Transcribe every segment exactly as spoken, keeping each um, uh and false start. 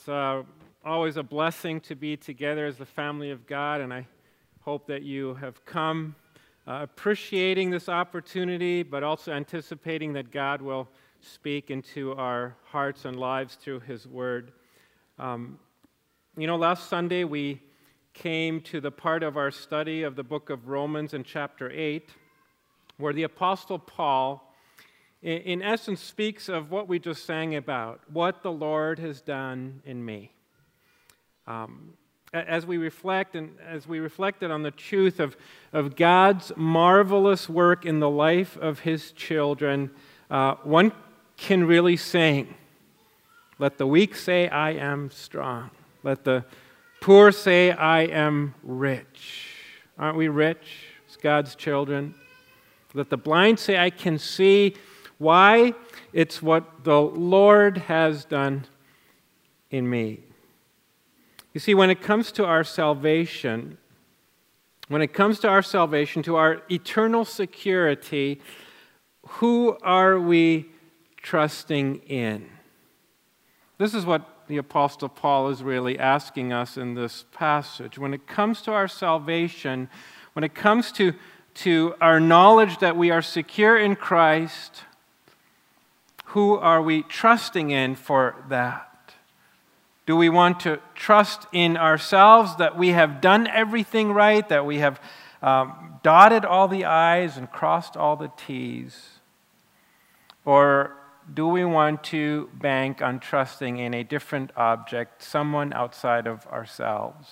It's uh, always a blessing to be together as the family of God, and I hope that you have come uh, appreciating this opportunity, but also anticipating that God will speak into our hearts and lives through His Word. Um, you know, last Sunday we came to the part of our study of the book of Romans in chapter eight, where the Apostle Paul in essence speaks of what we just sang about, what the Lord has done in me. Um, as we reflect and as we reflected on the truth of, of God's marvelous work in the life of His children, uh, one can really sing, "Let the weak say, I am strong. Let the poor say, I am rich." Aren't we rich as God's children? Let the blind say, I can see. Why? It's what the Lord has done in me. You see, when it comes to our salvation, when it comes to our salvation, to our eternal security, who are we trusting in? This is what the Apostle Paul is really asking us in this passage. When it comes to our salvation, when it comes to, to our knowledge that we are secure in Christ, who are we trusting in for that? Do we want to trust in ourselves that we have done everything right, that we have um, dotted all the I's and crossed all the T's? Or do we want to bank on trusting in a different object, someone outside of ourselves?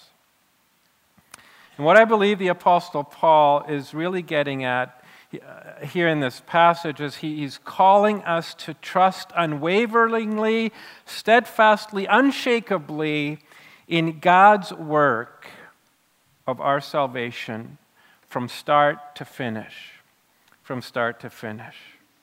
And what I believe the Apostle Paul is really getting at here in this passage is he's calling us to trust unwaveringly, steadfastly, unshakably in God's work of our salvation from start to finish. From start to finish.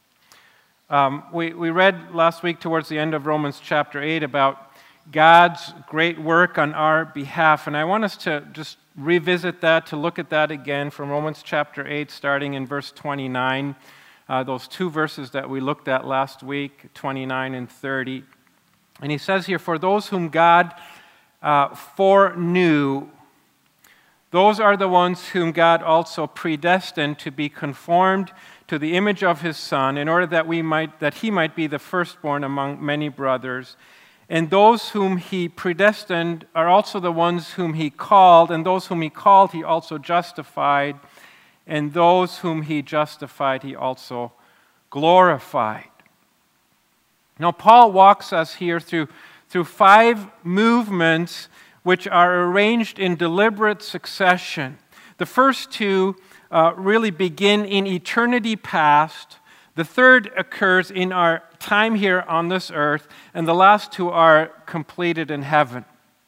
Um, we, we read last week towards the end of Romans chapter eight about God's great work on our behalf, and I want us to just revisit that, to look at that again from Romans chapter eight, starting in verse twenty-nine, uh, those two verses that we looked at last week, twenty-nine and thirty. And he says here, "For those whom God uh, foreknew, those are the ones whom God also predestined to be conformed to the image of His Son, in order that we might that He might be the firstborn among many brothers. And those whom He predestined are also the ones whom He called, and those whom He called He also justified, and those whom He justified He also glorified." Now, Paul walks us here through, through five movements which are arranged in deliberate succession. The first two uh, really begin in eternity past. The third occurs in our time here on this earth, and the last two are completed in heaven.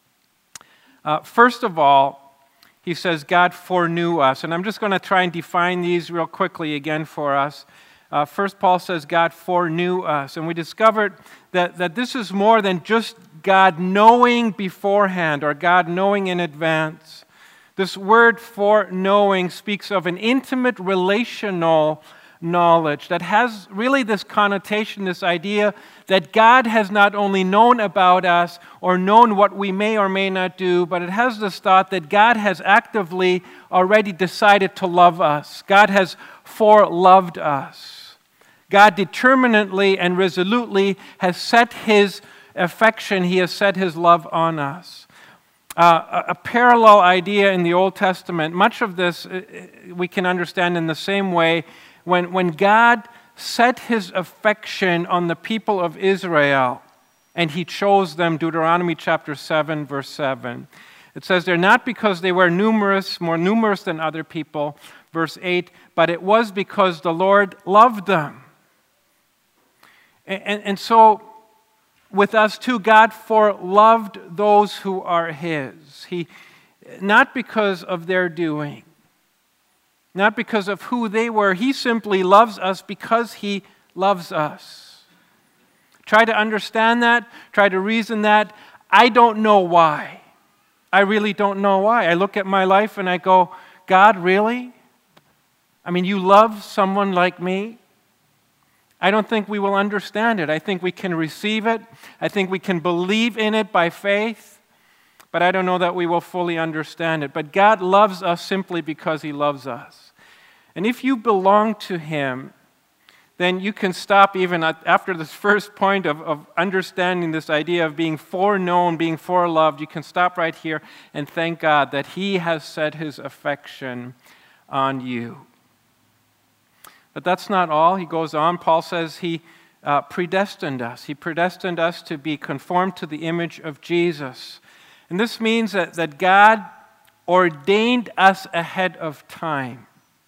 Uh, first of all, he says God foreknew us, and I'm just going to try and define these real quickly again for us. Uh, first, Paul says God foreknew us, and we discovered that, that this is more than just God knowing beforehand or God knowing in advance. This word foreknowing speaks of an intimate relational knowledge that has really this connotation, this idea that God has not only known about us or known what we may or may not do, but it has this thought that God has actively already decided to love us. God has foreloved us. God determinately and resolutely has set His affection, He has set His love on us. Uh, a, a parallel idea in the Old Testament, much of this uh, we can understand in the same way. When, when God set His affection on the people of Israel and He chose them, Deuteronomy chapter seven, verse seven. It says they're not because they were numerous, more numerous than other people, verse eight, but it was because the Lord loved them. And, and, and so with us too, God foreloved those who are His. He, not because of their doing, not because of who they were. He simply loves us because He loves us. Try to understand that. Try to reason that. I don't know why. I really don't know why. I look at my life and I go, God, really? I mean, you love someone like me? I don't think we will understand it. I think we can receive it. I think we can believe in it by faith. But I don't know that we will fully understand it. But God loves us simply because He loves us. And if you belong to Him, then you can stop even at, after this first point of, of understanding this idea of being foreknown, being foreloved. You can stop right here and thank God that He has set His affection on you. But that's not all. He goes on. Paul says He uh, predestined us. He predestined us to be conformed to the image of Jesus. And this means that, that God ordained us ahead of time.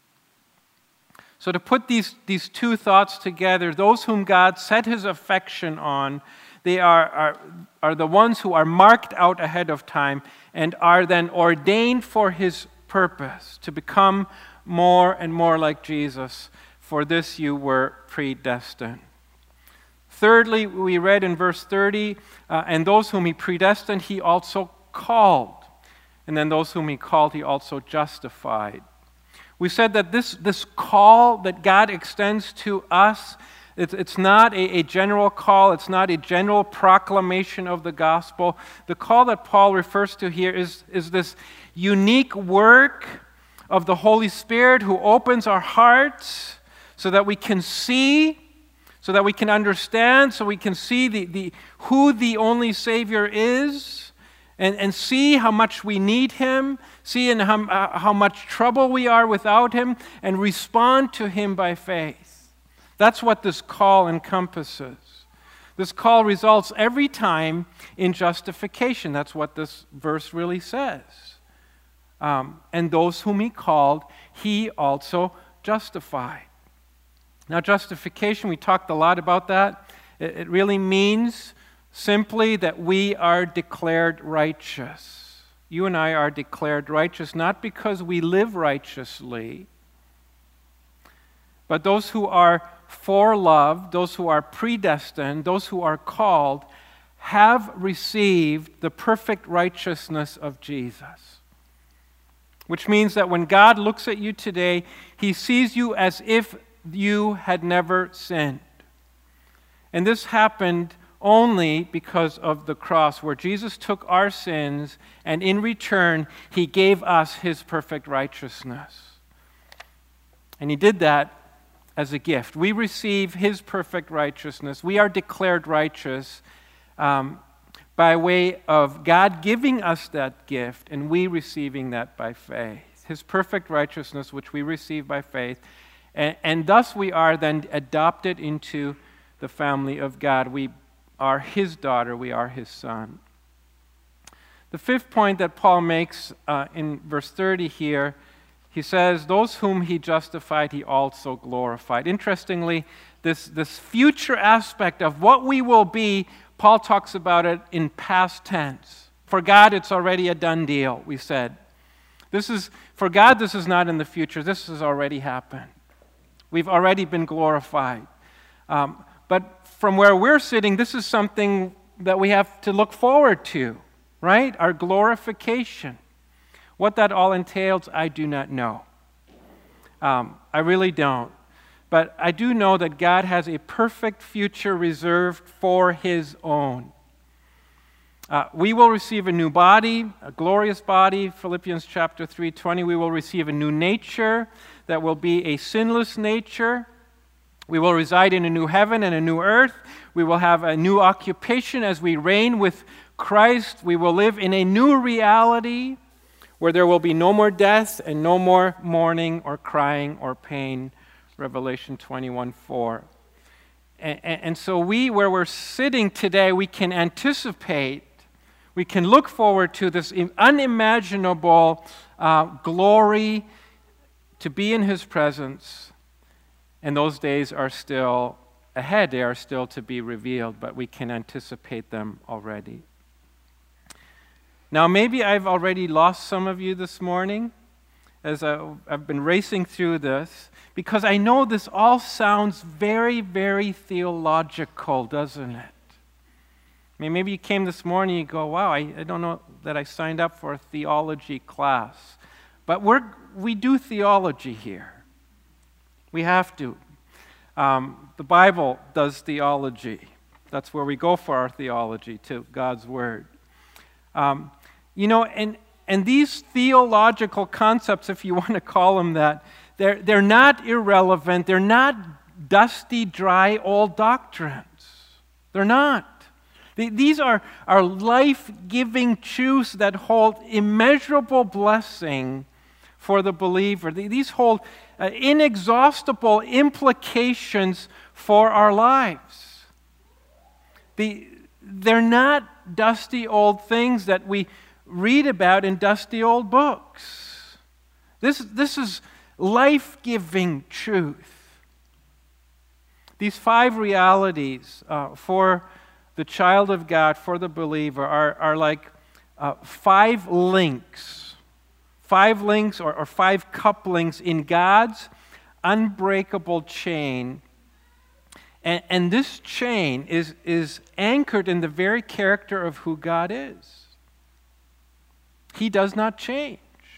So to put these, these two thoughts together, those whom God set His affection on, they are, are, are the ones who are marked out ahead of time and are then ordained for His purpose, to become more and more like Jesus. For this you were predestined. Thirdly, we read in verse thirty, uh, and those whom He predestined, He also called. And then those whom He called, He also justified. We said that this, this call that God extends to us, it's, it's not a, a general call, it's not a general proclamation of the gospel. The call that Paul refers to here is, is this unique work of the Holy Spirit who opens our hearts so that we can see, so that we can understand, so we can see the, the, who the only Savior is, and, and see how much we need Him, see in how, uh, how much trouble we are without Him, and respond to Him by faith. That's what this call encompasses. This call results every time in justification. That's what this verse really says. Um, and those whom He called, He also justified. Now, justification, we talked a lot about that. It, it really means simply that we are declared righteous. You and I are declared righteous not because we live righteously, but those who are foreloved, those who are predestined, those who are called, have received the perfect righteousness of Jesus. Which means that when God looks at you today, He sees you as if you had never sinned. And this happened only because of the cross, where Jesus took our sins and in return He gave us His perfect righteousness. And He did that as a gift. We receive His perfect righteousness. We are declared righteous um, by way of God giving us that gift and we receiving that by faith. His perfect righteousness, which we receive by faith. And, and thus we are then adopted into the family of God. We are His daughter, we are His son. The fifth point that Paul makes uh, in verse thirty here, he says, those whom He justified, He also glorified. Interestingly, this, this future aspect of what we will be, Paul talks about it in past tense. For God, it's already a done deal, we said. This is, for God, this is not in the future. This has already happened. We've already been glorified. Um, but from where we're sitting, this is something that we have to look forward to, right? Our glorification. What that all entails, I do not know. Um, I really don't. But I do know that God has a perfect future reserved for His own. Uh, we will receive a new body, a glorious body, Philippians chapter three twenty. We will receive a new nature that will be a sinless nature. We will reside in a new heaven and a new earth. We will have a new occupation as we reign with Christ. We will live in a new reality where there will be no more death and no more mourning or crying or pain. Revelation twenty-one four. And, and so we, where we're sitting today, we can anticipate, we can look forward to this unimaginable uh, glory to be in His presence. And those days are still ahead. They are still to be revealed, but we can anticipate them already. Now, maybe I've already lost some of you this morning as I've been racing through this, because I know this all sounds very, very theological, doesn't it? I mean, maybe you came this morning and you go, wow, I, I don't know that I signed up for a theology class. But we're, we do theology here. We have to. Um, the Bible does theology. That's where we go for our theology, to God's Word. Um, you know, and, and these theological concepts, if you want to call them that, they're, they're not irrelevant. They're not dusty, dry, old doctrines. They're not. These are, are life-giving truths that hold immeasurable blessing for the believer. These hold uh, inexhaustible implications for our lives. The, they're not dusty old things that we read about in dusty old books. This, this is life-giving truth. These five realities uh, for the child of God, for the believer, are, are like uh, five links, five links or, or five couplings in God's unbreakable chain. And, and this chain is, is anchored in the very character of who God is. He does not change.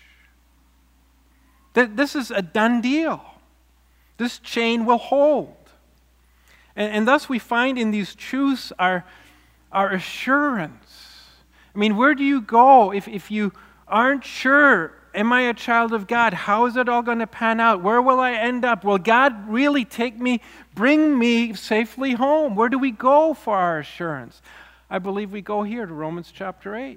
This is a done deal. This chain will hold. And, and thus we find in these truths our, our assurance. I mean, where do you go if, if you aren't sure, am I a child of God? How is it all going to pan out? Where will I end up? Will God really take me, bring me safely home? Where do we go for our assurance? I believe we go here to Romans chapter eight.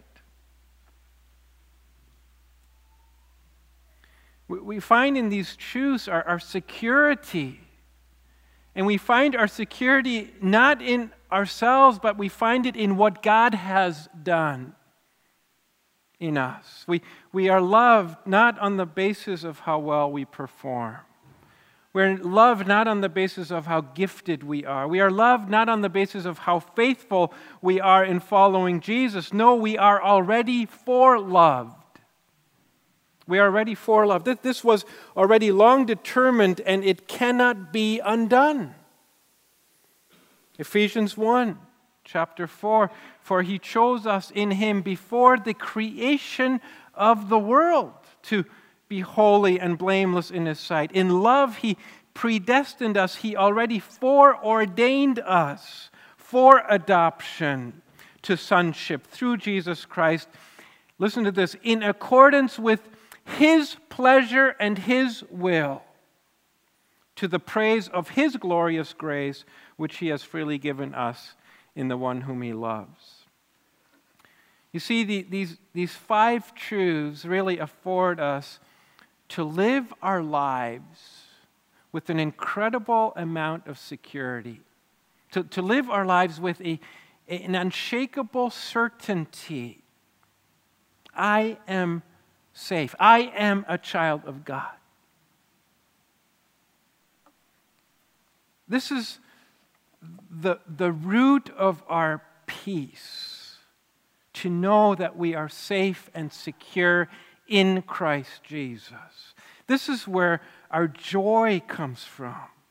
We, we find in these truths our, our security. And we find our security not in ourselves, but we find it in what God has done in us. We, we are loved not on the basis of how well we perform. We're loved not on the basis of how gifted we are. We are loved not on the basis of how faithful we are in following Jesus. No, we are already foreloved. We are already foreloved. This was already long determined, and it cannot be undone. Ephesians one, chapter four, for he chose us in him before the creation of the world to be holy and blameless in his sight. In love, he predestined us. He already foreordained us for adoption to sonship through Jesus Christ. Listen to this. In accordance with his pleasure and his will, to the praise of his glorious grace, which he has freely given us in the one whom he loves. You see, the, these, these five truths really afford us to live our lives with an incredible amount of security, to, to live our lives with a, an unshakable certainty. I am safe. I am a child of God. This is the, the root of our peace, to know that we are safe and secure in Christ Jesus. This is where our joy comes from.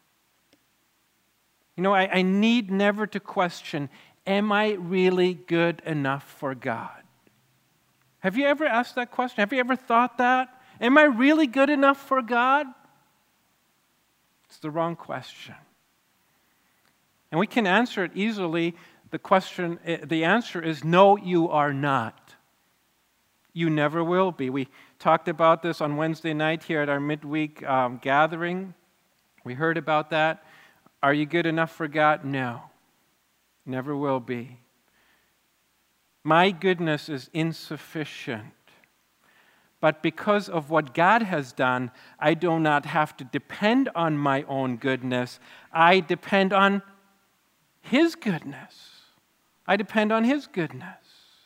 You know, I, I need never to question, am I really good enough for God? Have you ever asked that question? Have you ever thought that? Am I really good enough for God? It's the wrong question. And we can answer it easily. The question, the answer is no, you are not. You never will be. We talked about this on Wednesday night here at our midweek um, gathering. We heard about that. Are you good enough for God? No, never will be. My goodness is insufficient. But because of what God has done, I do not have to depend on my own goodness. I depend on his goodness. I depend on his goodness.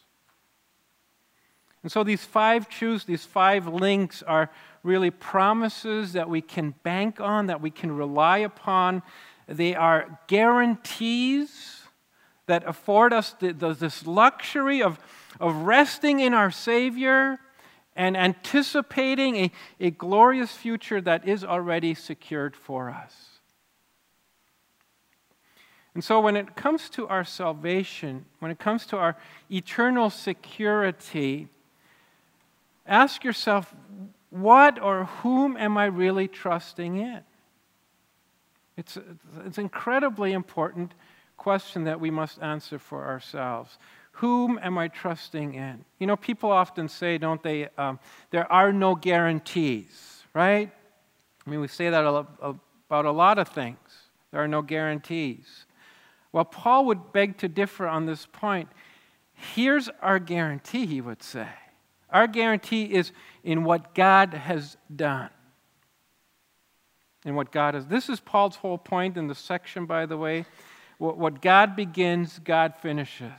And so these five truths, these five links are really promises that we can bank on, that we can rely upon. They are guarantees that afford us the, the, this luxury of, of resting in our Savior and anticipating a, a glorious future that is already secured for us. And so when it comes to our salvation, when it comes to our eternal security, ask yourself, what or whom am I really trusting in? It's, it's an incredibly important question that we must answer for ourselves. Whom am I trusting in? You know, people often say, don't they, um, there are no guarantees, right? I mean, we say that about a lot of things. There are no guarantees. Well, Paul would beg to differ on this point. Here's our guarantee, he would say. Our guarantee is in what God has done. In what God has. This is Paul's whole point in the section, by the way. What God begins, God finishes.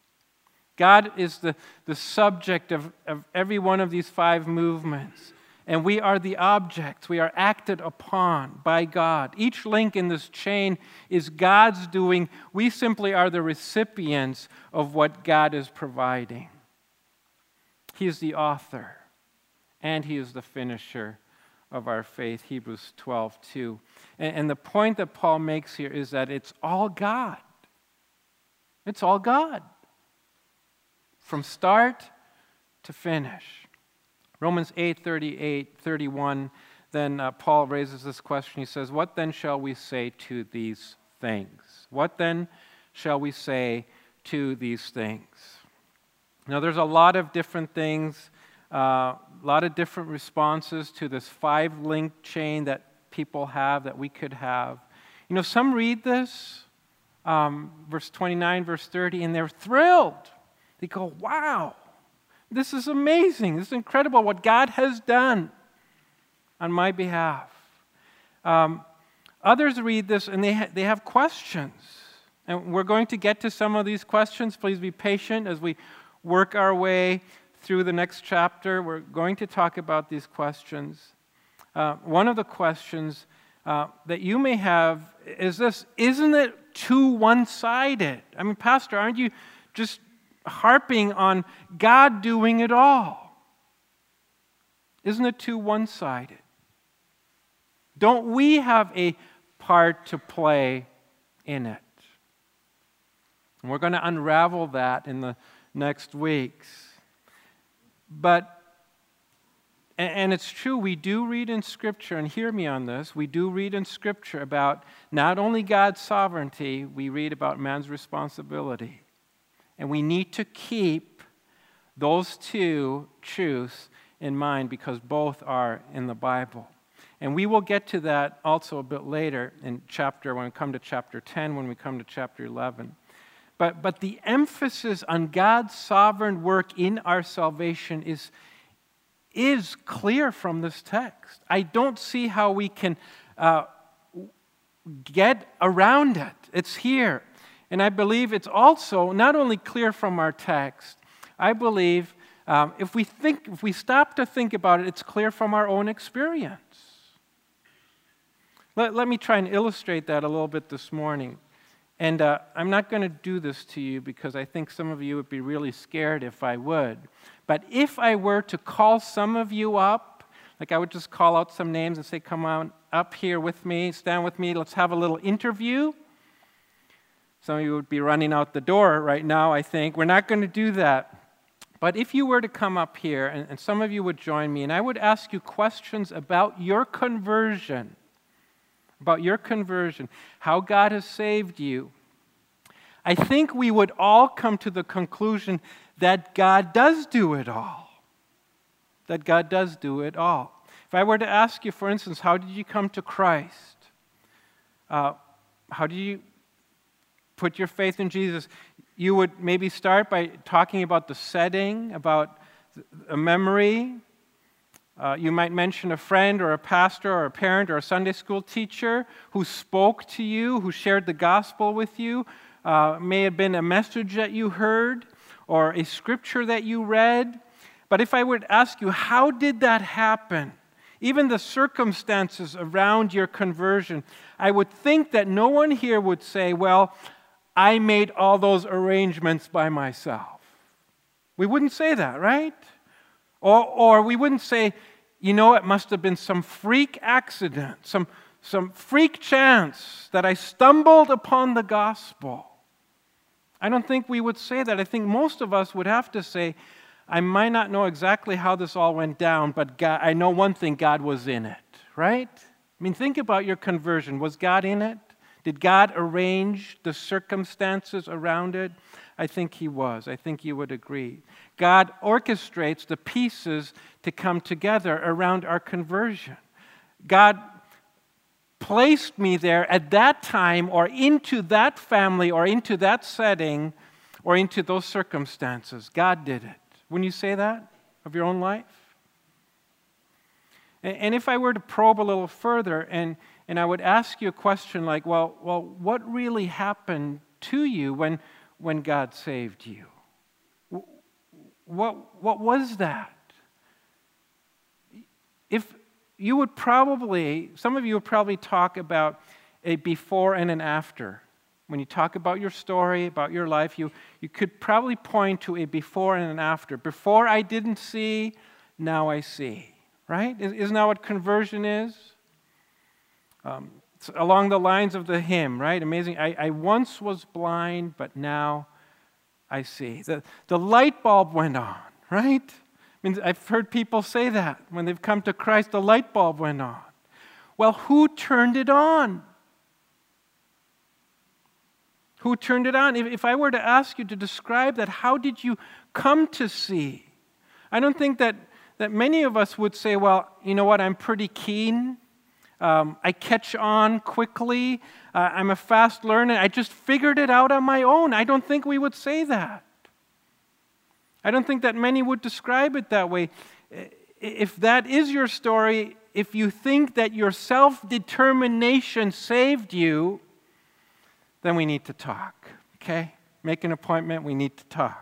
God is the, the subject of, of every one of these five movements. And we are the objects. We are acted upon by God. Each link in this chain is God's doing. We simply are the recipients of what God is providing. He is the author, and He is the finisher of our faith, Hebrews twelve two. And, and the point that Paul makes here is that it's all God. It's all God. From start to finish. Romans eight thirty-eight, thirty-one, then uh, Paul raises this question. He says, what then shall we say to these things? What then shall we say to these things? Now, there's a lot of different things, uh, a lot of different responses to this five-link chain that people have, that we could have. You know, some read this, um, verse twenty-nine, verse thirty, and they're thrilled. They go, wow, this is amazing. This is incredible what God has done on my behalf. Um, others read this and they, ha- they have questions. And we're going to get to some of these questions. Please be patient as we work our way through the next chapter. We're going to talk about these questions. Uh, one of the questions uh, that you may have is this: isn't it too one-sided? I mean, Pastor, aren't you just harping on God doing it all? Isn't it too one-sided? Don't we have a part to play in it? And we're going to unravel that in the next weeks. But, and it's true, we do read in Scripture, and hear me on this, we do read in Scripture about not only God's sovereignty, we read about man's responsibility. And we need to keep those two truths in mind because both are in the Bible. And we will get to that also a bit later in chapter, when we come to chapter ten, when we come to chapter eleven. But, but the emphasis on God's sovereign work in our salvation is, is clear from this text. I don't see how we can uh, get around it. It's here. And I believe it's also not only clear from our text, I believe um, if we think, if we stop to think about it, it's clear from our own experience. Let, let me try and illustrate that a little bit this morning. And uh, I'm not going to do this to you because I think some of you would be really scared if I would. But if I were to call some of you up, like I would just call out some names and say, come on up here with me, stand with me, let's have a little interview. Some of you would be running out the door right now, I think. We're not going to do that. But if you were to come up here, and, and some of you would join me, and I would ask you questions about your conversion, about your conversion, how God has saved you, I think we would all come to the conclusion that God does do it all. That God does do it all. If I were to ask you, for instance, how did you come to Christ? Uh, how did you put your faith in Jesus? You would maybe start by talking about the setting, about a memory. Uh, you might mention a friend or a pastor or a parent or a Sunday school teacher who spoke to you, who shared the gospel with you. Uh, may have been a message that you heard or a scripture that you read. But if I would ask you, how did that happen? Even the circumstances around your conversion, I would think that no one here would say, well, I made all those arrangements by myself. We wouldn't say that, right? Or, or we wouldn't say, you know, it must have been some freak accident, some, some freak chance that I stumbled upon the gospel. I don't think we would say that. I think most of us would have to say, I might not know exactly how this all went down, but God, I know one thing, God was in it, right? I mean, think about your conversion. Was God in it? Did God arrange the circumstances around it? I think He was. I think you would agree. God orchestrates the pieces to come together around our conversion. God placed me there at that time or into that family or into that setting or into those circumstances. God did it. Wouldn't you say that of your own life? And if I were to probe a little further and, and I would ask you a question like, well, well, what really happened to you when, when God saved you? What, what was that? If you would probably, some of you would probably talk about a before and an after. When you talk about your story, about your life, you, you could probably point to a before and an after. Before I didn't see, now I see. Right? Isn't that what conversion is? Um, it's along the lines of the hymn, right? Amazing. I, I once was blind, but now I see. The, the light bulb went on, right? I mean, I've heard people say that. When they've come to Christ, the light bulb went on. Well, who turned it on? Who turned it on? If, if I were to ask you to describe that, how did you come to see? I don't think that that many of us would say, well, you know what, I'm pretty keen. Um, I catch on quickly. Uh, I'm a fast learner. I just figured it out on my own. I don't think we would say that. I don't think that many would describe it that way. If that is your story, if you think that your self-determination saved you, then we need to talk, okay? Make an appointment, we need to talk.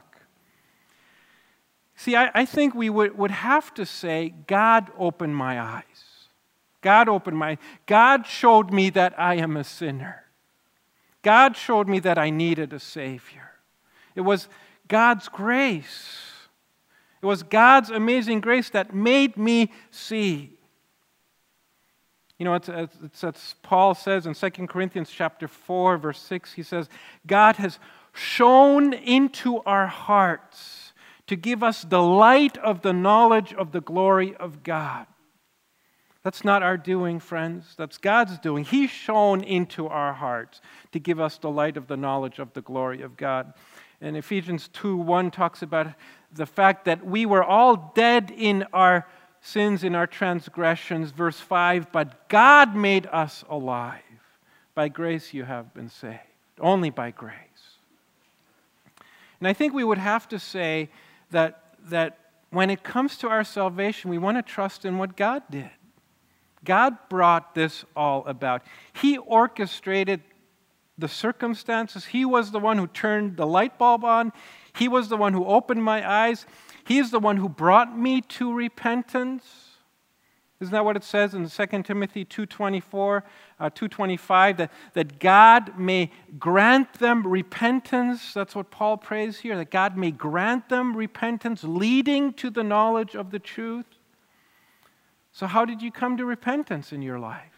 See, I, I think we would, would have to say, God opened my eyes. God opened my, God showed me that I am a sinner. God showed me that I needed a Savior. It was God's grace. It was God's amazing grace that made me see. You know, it's, it's, it's Paul says in Second Corinthians chapter four, verse six, he says, God has shone into our hearts to give us the light of the knowledge of the glory of God. That's not our doing, friends. That's God's doing. He shone into our hearts to give us the light of the knowledge of the glory of God. And Ephesians two one talks about the fact that we were all dead in our sins, in our transgressions. Verse five, but God made us alive. By grace you have been saved. Only by grace. And I think we would have to say that, that when it comes to our salvation, we want to trust in what God did. God brought this all about. He orchestrated the circumstances. He was the one who turned the light bulb on. He was the one who opened my eyes. He is the one who brought me to repentance. Isn't that what it says in Second Timothy two twenty-four, uh, two twenty-five, that, that God may grant them repentance? That's what Paul prays here, that God may grant them repentance leading to the knowledge of the truth. So how did you come to repentance in your life?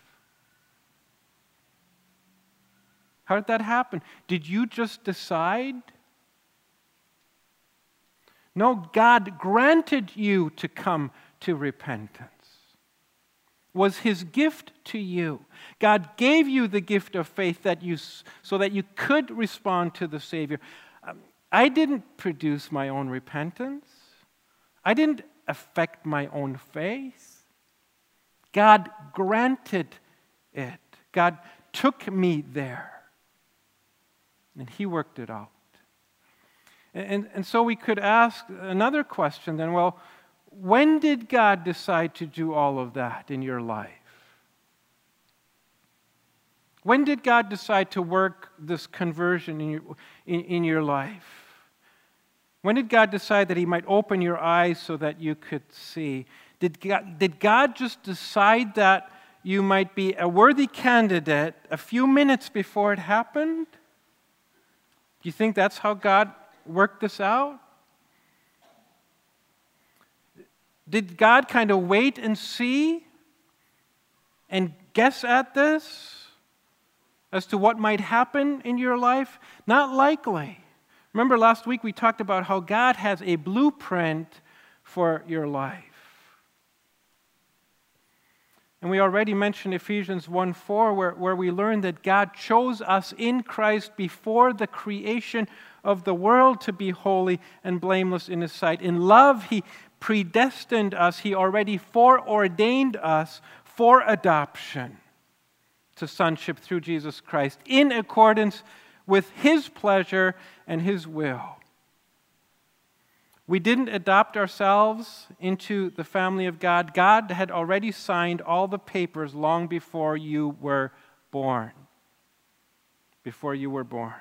How did that happen? Did you just decide? No, God granted you to come to repentance. Was His gift to you. God gave you the gift of faith that you, so that you could respond to the Savior. Um, I didn't produce my own repentance. I didn't affect my own faith. God granted it. God took me there. And He worked it out. And, and, and so we could ask another question then, well, when did God decide to do all of that in your life? When did God decide to work this conversion in your, in, in your life? When did God decide that He might open your eyes so that you could see? Did God, did God just decide that you might be a worthy candidate a few minutes before it happened? Do you think that's how God worked this out? Did God kind of wait and see and guess at this as to what might happen in your life? Not likely. Remember last week we talked about how God has a blueprint for your life. And we already mentioned Ephesians one four, where, where we learn that God chose us in Christ before the creation of the world to be holy and blameless in His sight. In love, He predestined us. He already foreordained us for adoption to sonship through Jesus Christ in accordance with His pleasure and His will. We didn't adopt ourselves into the family of God. God had already signed all the papers long before you were born. Before you were born.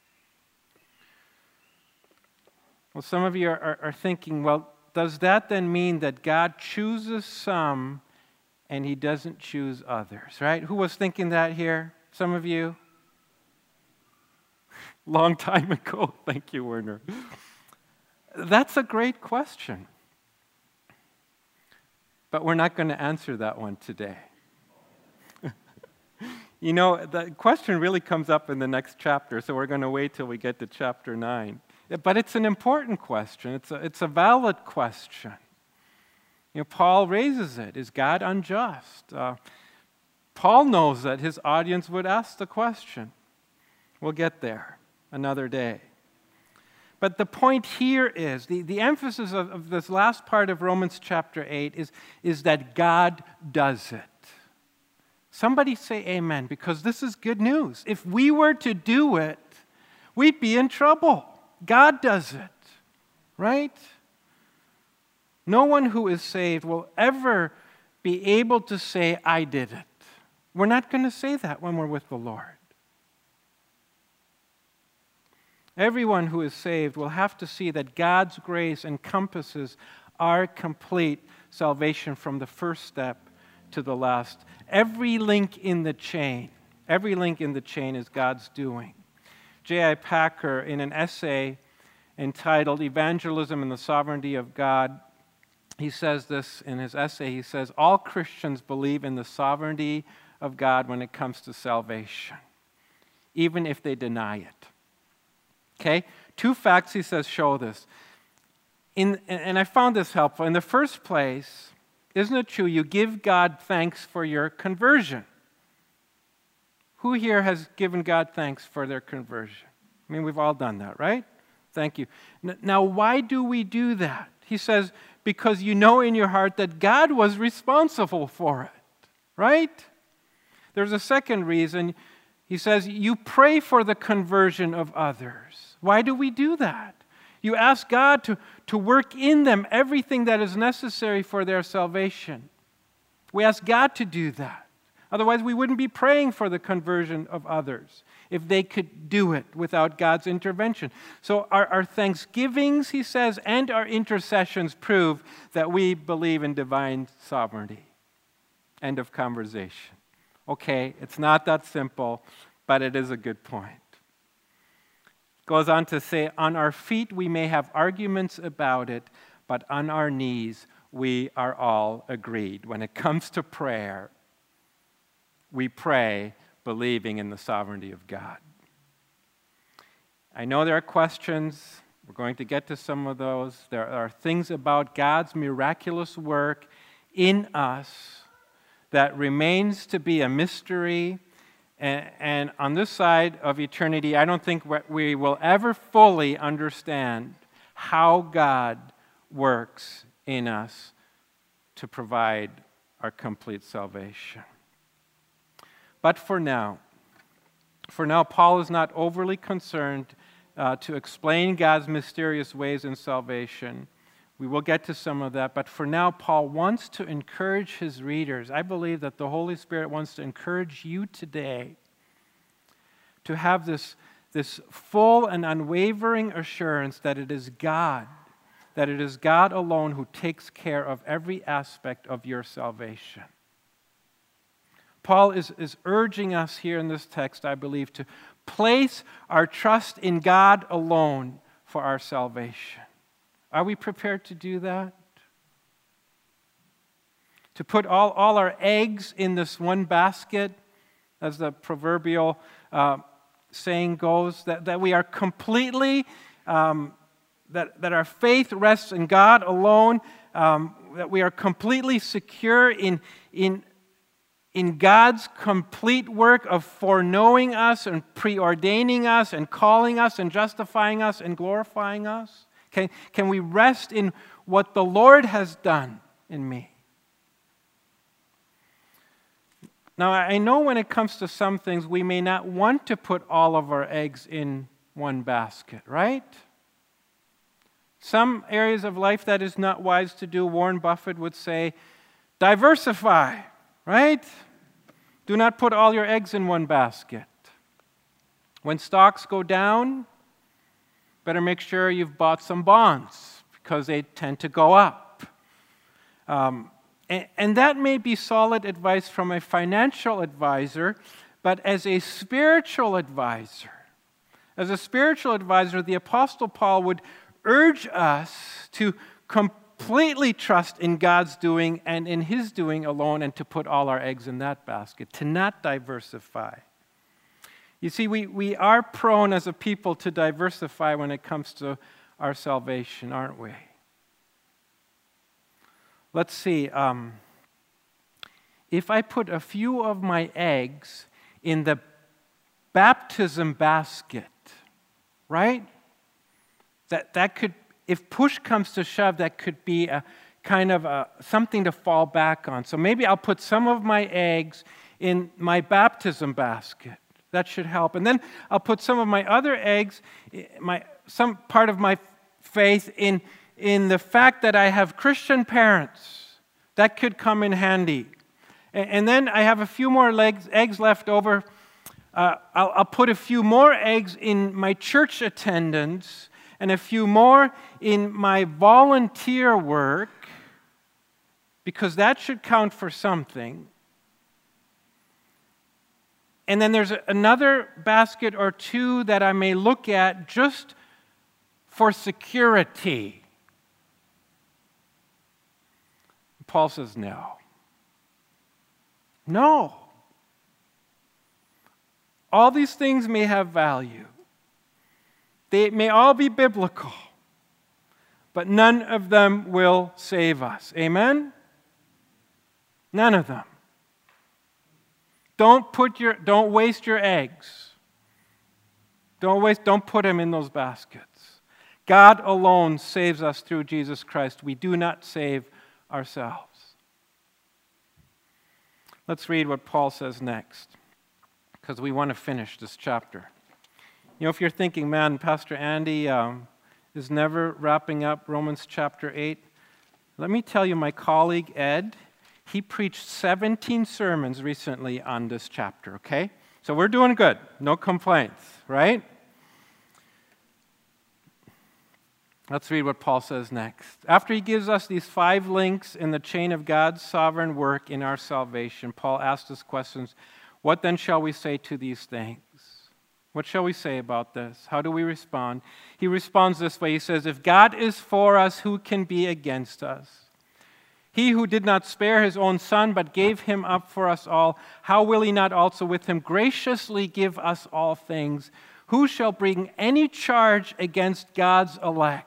Well, some of you are, are, are thinking, well, does that then mean that God chooses some and He doesn't choose others, right? Who was thinking that here? Some of you? Long time ago. Thank you, Werner. That's a great question. But we're not going to answer that one today. You know, the question really comes up in the next chapter, so we're going to wait till we get to chapter nine. But it's an important question. It's a, it's a valid question. You know, Paul raises it. Is God unjust? Uh, Paul knows that his audience would ask the question. We'll get there another day. But the point here is, the, the emphasis of, of this last part of Romans chapter eight is, is that God does it. Somebody say amen, because this is good news. If we were to do it, we'd be in trouble. God does it, right? No one who is saved will ever be able to say, I did it. We're not going to say that when we're with the Lord. Everyone who is saved will have to see that God's grace encompasses our complete salvation from the first step to the last. Every link in the chain, every link in the chain is God's doing. J I Packer, in an essay entitled Evangelism and the Sovereignty of God, he says this in his essay. He says, all Christians believe in the sovereignty of God when it comes to salvation, even if they deny it. Okay? Two facts, he says, show this. In, and I found this helpful. In the first place, isn't it true you give God thanks for your conversion? Who here has given God thanks for their conversion? I mean, we've all done that, right? Thank you. Now, why do we do that? He says, because you know in your heart that God was responsible for it, right? There's a second reason. He says, you pray for the conversion of others. Why do we do that? You ask God to, to work in them everything that is necessary for their salvation. We ask God to do that. Otherwise, we wouldn't be praying for the conversion of others if they could do it without God's intervention. So our, our thanksgivings, he says, and our intercessions prove that we believe in divine sovereignty. End of conversation. Okay, it's not that simple, but it is a good point. Goes on to say, on our feet we may have arguments about it, but on our knees we are all agreed. When it comes to prayer, we pray believing in the sovereignty of God. I know there are questions. We're going to get to some of those. There are things about God's miraculous work in us that remains to be a mystery. And, and on this side of eternity, I don't think we will ever fully understand how God works in us to provide our complete salvation. But for now, for now, Paul is not overly concerned uh, to explain God's mysterious ways in salvation. We will get to some of that, but for now, Paul wants to encourage his readers. I believe that the Holy Spirit wants to encourage you today to have this, this full and unwavering assurance that it is God, that it is God alone who takes care of every aspect of your salvation. Paul is, is urging us here in this text, I believe, to place our trust in God alone for our salvation. Are we prepared to do that? To put all, all our eggs in this one basket, as the proverbial uh, saying goes, that, that we are completely, um, that, that our faith rests in God alone, um, that we are completely secure in, in in God's complete work of foreknowing us and preordaining us and calling us and justifying us and glorifying us? Can, can we rest in what the Lord has done in me? Now, I know when it comes to some things, we may not want to put all of our eggs in one basket, right? Some areas of life that is not wise to do. Warren Buffett would say, diversify, right? Do not put all your eggs in one basket. When stocks go down, better make sure you've bought some bonds because they tend to go up. Um, and, and that may be solid advice from a financial advisor, but as a spiritual advisor, as a spiritual advisor, the Apostle Paul would urge us to completely trust in God's doing and in His doing alone, and to put all our eggs in that basket, to not diversify. You see, we, we are prone as a people to diversify when it comes to our salvation, aren't we? Let's see. Um, if I put a few of my eggs in the baptism basket, right? That, that could, if push comes to shove, that could be a kind of a, something to fall back on. So maybe I'll put some of my eggs in my baptism basket. That should help. And then I'll put some of my other eggs, my some part of my faith in, in the fact that I have Christian parents. That could come in handy. And, and then I have a few more legs, eggs left over. Uh, I'll, I'll put a few more eggs in my church attendance and a few more in my volunteer work, because that should count for something. And then there's another basket or two that I may look at just for security. Paul says no. No. All these things may have value. They may all be biblical, but none of them will save us. Amen? None of them. Don't put your, don't waste your eggs. Don't waste, don't put them in those baskets. God alone saves us through Jesus Christ. We do not save ourselves. Let's read what Paul says next, because we want to finish this chapter. You know, if you're thinking, man, Pastor Andy um, is never wrapping up Romans chapter eight, let me tell you, my colleague Ed, he preached seventeen sermons recently on this chapter, okay? So we're doing good. No complaints, right? Let's read what Paul says next. After he gives us these five links in the chain of God's sovereign work in our salvation, Paul asks us questions. What then shall we say to these things? What shall we say about this? How do we respond? He responds this way. He says, if God is for us, who can be against us? He who did not spare his own son, but gave him up for us all, how will he not also with him graciously give us all things? Who shall bring any charge against God's elect?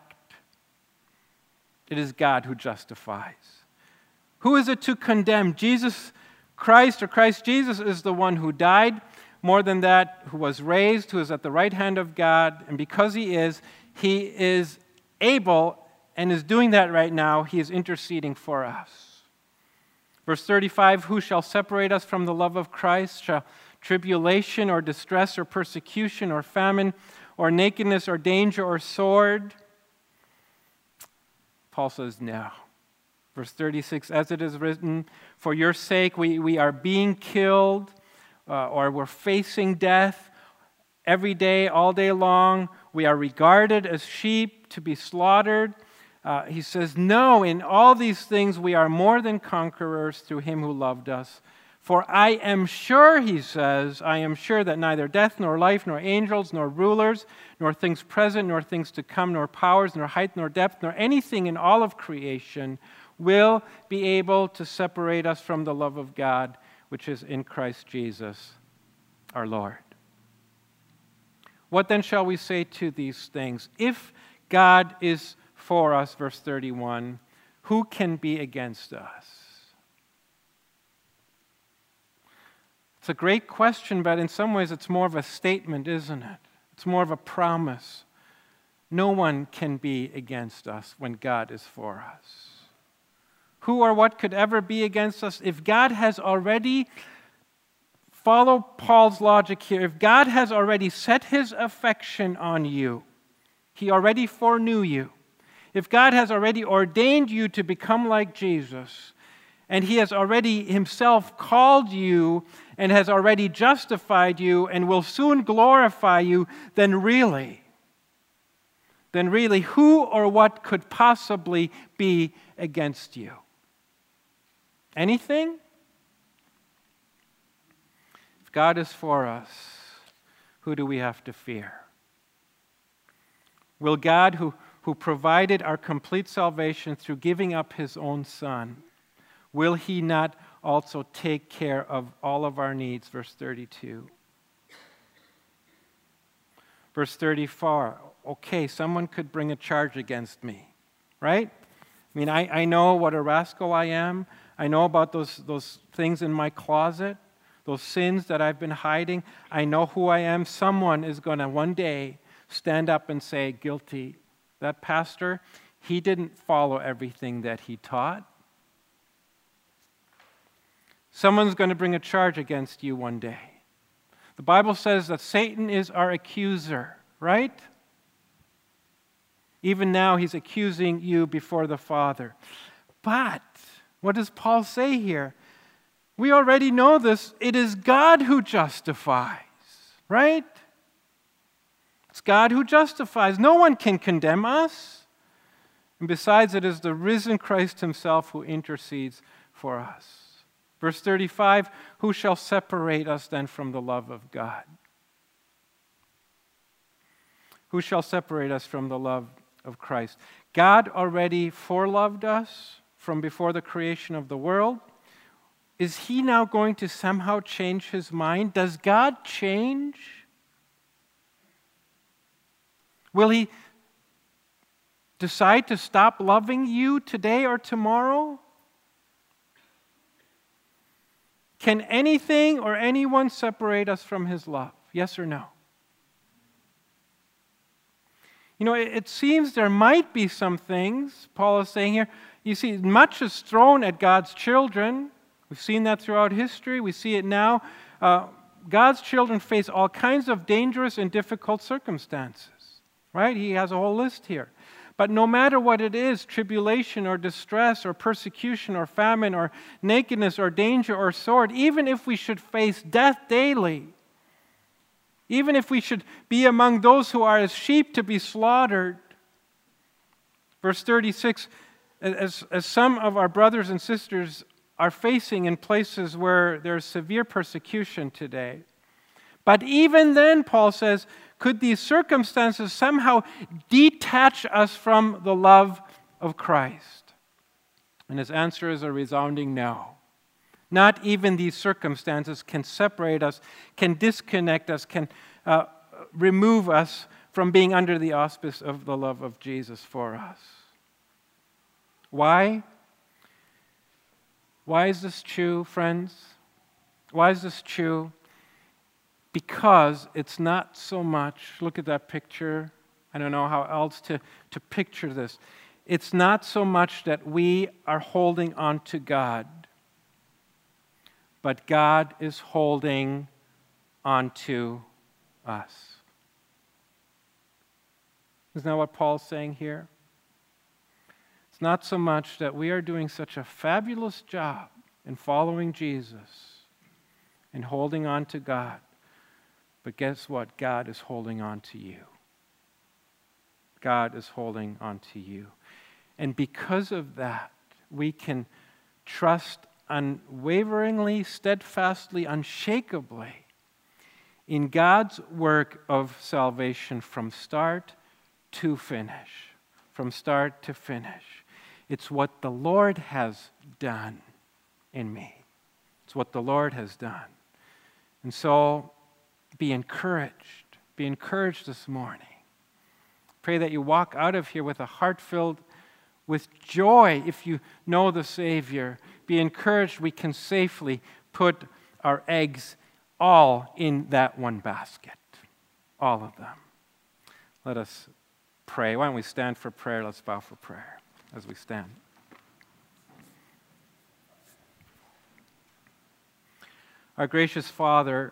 It is God who justifies. Who is it to condemn? Jesus Christ, or Christ Jesus, is the one who died. More than that, who was raised, who is at the right hand of God. And because he is, he is able and is doing that right now. He is interceding for us. Verse thirty-five, who shall separate us from the love of Christ? Shall tribulation or distress or persecution or famine or nakedness or danger or sword? Paul says no. Verse thirty-six, as it is written, for your sake we, we are being killed, uh, or we're facing death every day, all day long. We are regarded as sheep to be slaughtered. Uh, he says, no, in all these things we are more than conquerors through him who loved us. For I am sure, he says, I am sure that neither death nor life, nor angels, nor rulers, nor things present, nor things to come, nor powers, nor height, nor depth, nor anything in all of creation will be able to separate us from the love of God, which is in Christ Jesus, our Lord. What then shall we say to these things? If God is for us, verse thirty-one, who can be against us? It's a great question, but in some ways it's more of a statement, isn't it? It's more of a promise. No one can be against us when God is for us. Who or what could ever be against us? If God has already, follow Paul's logic here, if God has already set his affection on you, he already foreknew you. If God has already ordained you to become like Jesus, and he has already himself called you and has already justified you and will soon glorify you, then really, then really, who or what could possibly be against you? Anything? If God is for us, who do we have to fear? Will God, who, who provided our complete salvation through giving up his own Son, will he not also take care of all of our needs? Verse thirty-two. Verse thirty-four. Okay, someone could bring a charge against me, right? I mean, I, I know what a rascal I am. I know about those, those things in my closet, those sins that I've been hiding. I know who I am. Someone is going to one day stand up and say, guilty. That pastor, he didn't follow everything that he taught. Someone's going to bring a charge against you one day. The Bible says that Satan is our accuser, right? Even now he's accusing you before the Father. But what does Paul say here? We already know this. It is God who justifies, right? It's God who justifies. No one can condemn us. And besides, it is the risen Christ himself who intercedes for us. Verse thirty-five, who shall separate us then from the love of God? Who shall separate us from the love of Christ? God already foreloved us from before the creation of the world. Is he now going to somehow change his mind? Does God change? Will he decide to stop loving you today or tomorrow? Can anything or anyone separate us from his love? Yes or no? You know, it, it seems there might be some things, Paul is saying here. You see, much is thrown at God's children. We've seen that throughout history. We see it now. Uh, God's children face all kinds of dangerous and difficult circumstances, right? He has a whole list here. But no matter what it is, tribulation or distress or persecution or famine or nakedness or danger or sword, even if we should face death daily, even if we should be among those who are as sheep to be slaughtered. Verse thirty-six, as, as some of our brothers and sisters are facing in places where there's severe persecution today. But even then, Paul says, could these circumstances somehow detach us from the love of Christ? And his answer is a resounding no. Not even these circumstances can separate us, can disconnect us, can uh, remove us from being under the auspice of the love of Jesus for us. Why? Why is this true, friends? Why is this true? Because it's not so much, look at that picture. I don't know how else to, to picture this. It's not so much that we are holding on to God, but God is holding on to us. Isn't that what Paul's saying here? It's not so much that we are doing such a fabulous job in following Jesus and holding on to God, but guess what? God is holding on to you. God is holding on to you. And because of that, we can trust unwaveringly, steadfastly, unshakably in God's work of salvation from start to finish. From start to finish. It's what the Lord has done in me. It's what the Lord has done. And so, be encouraged. Be encouraged this morning. Pray that you walk out of here with a heart filled with joy if you know the Savior. Be encouraged we can safely put our eggs all in that one basket. All of them. Let us pray. Why don't we stand for prayer? Let's bow for prayer as we stand. Our gracious Father,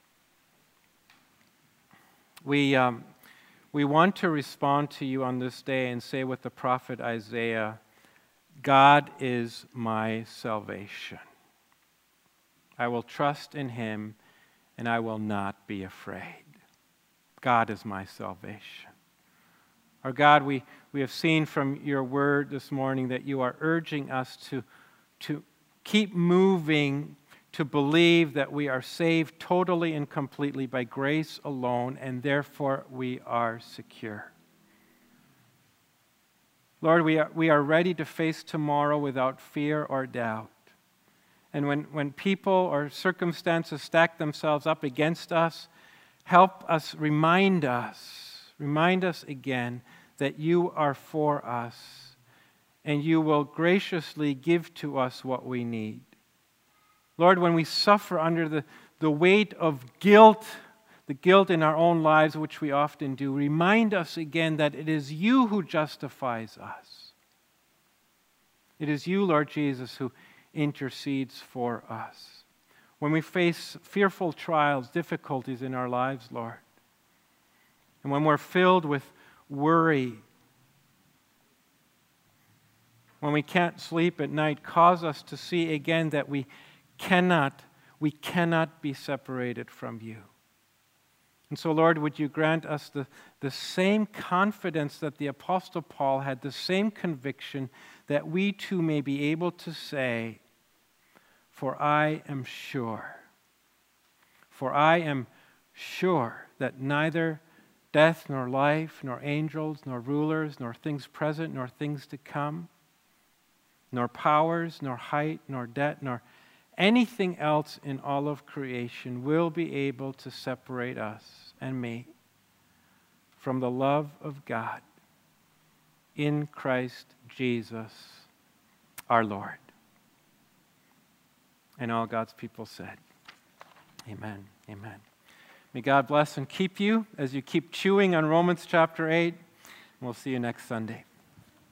we, um, we want to respond to you on this day and say with the prophet Isaiah, God is my salvation. I will trust in him and I will not be afraid. God is my salvation. Our God, we, we have seen from your word this morning that you are urging us to, to keep moving, to believe that we are saved totally and completely by grace alone, and therefore we are secure. Lord, we are, we are ready to face tomorrow without fear or doubt. And when, when people or circumstances stack themselves up against us, help us, remind us, remind us again that you are for us and you will graciously give to us what we need. Lord, when we suffer under the, the weight of guilt, the guilt in our own lives, which we often do, remind us again that it is you who justifies us. It is you, Lord Jesus, who intercedes for us. When we face fearful trials, difficulties in our lives, Lord, and when we're filled with worry, when we can't sleep at night, cause us to see again that we cannot, we cannot be separated from you. And so, Lord, would you grant us the, the same confidence that the Apostle Paul had, the same conviction, that we too may be able to say, for I am sure, for I am sure that neither death, nor life, nor angels, nor rulers, nor things present, nor things to come, nor powers, nor height, nor depth, nor anything else in all of creation will be able to separate us and me from the love of God in Christ Jesus our Lord. And all God's people said, amen, amen. May God bless and keep you as you keep chewing on Romans chapter eight. We'll see you next Sunday.